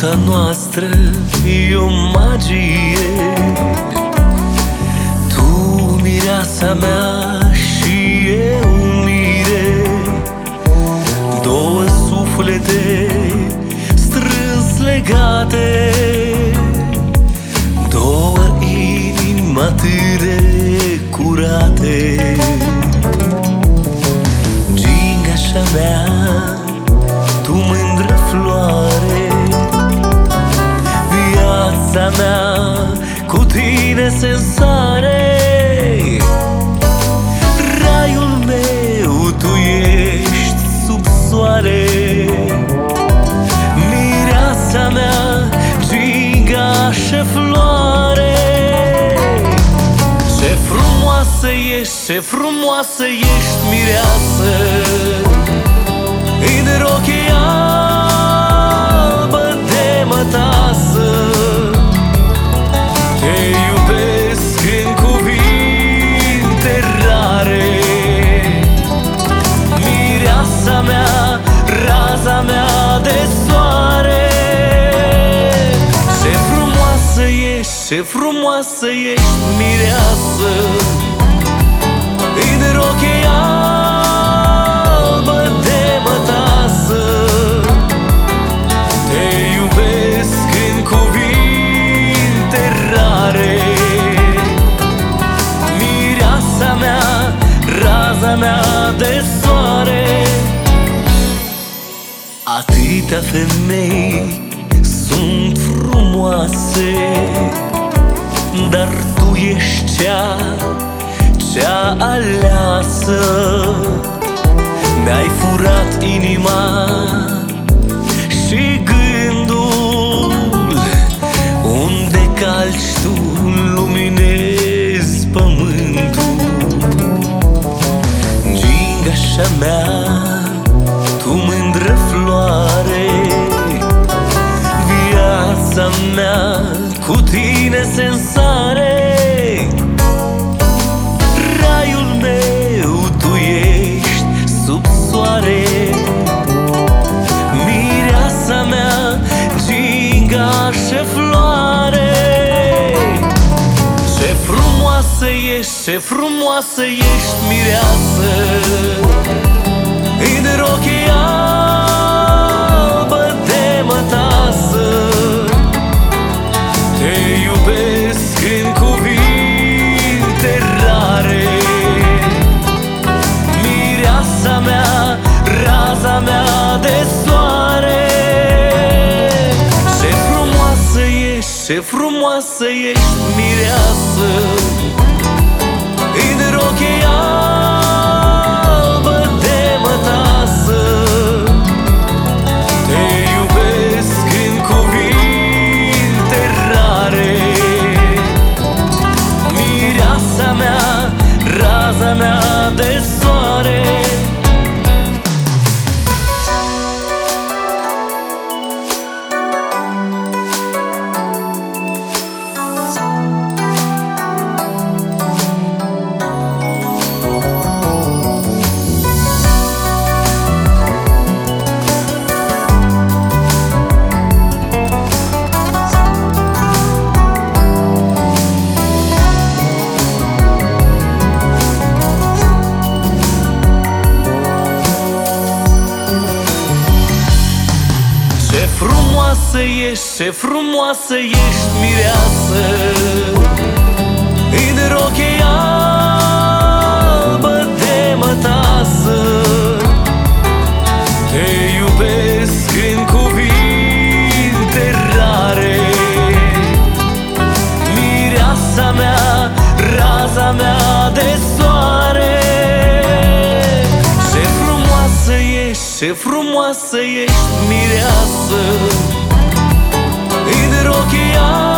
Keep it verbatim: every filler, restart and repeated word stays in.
Viața noastră e o magie, tu mireasa mea și eu mire, două suflete strâns legate, două inimi atât de curate. Gingașa mea, tu mândră floare, viața mea cu tine se-nsare. Raiul meu, tu ești sub soare, mireasa mea, gingașă floare. Ce frumoasă ești, ce frumoasă ești, mireasă, în rochii albă de mătasă. Te iubesc în cuvinte rare, mireasa mea, raza mea de soare. Ce frumoasă ești, ce frumoasă ești, mireasă, în rochii albă de mătasă. Te iubesc în cuvinte rare, mireasa mea, raza mea de soare. Atâtea femei sunt frumoase, dar tu ești cea, cea aleasă. Mi-ai furat inima și gândul, unde calci tu luminezi pământul. Gingașa mea, tu mândră floare, viața mea cu tine se-nsare. Raiul meu, tu ești sub soare, mireasa mea, gingașă floare. Ce frumoasă ești, ce frumoasă ești, mireasă, în rochii albă de mătasă. Te iubesc în cuvinte rare, mireasa mea, raza mea de soare. Ce frumoasă ești, ce frumoasă ești, mireasă, în rochii albă de mătasă. Te iubesc în cuvinte rare, mireasa mea, raza mea de soare. Ce frumoasă ești, ce frumoasă ești, mireasă, în rochii albă de mătasă. Te iubesc în cuvinte rare, mireasa mea, raza mea de soare. Ce frumoasă ești, ce frumoasă ești, mireasă, în rochii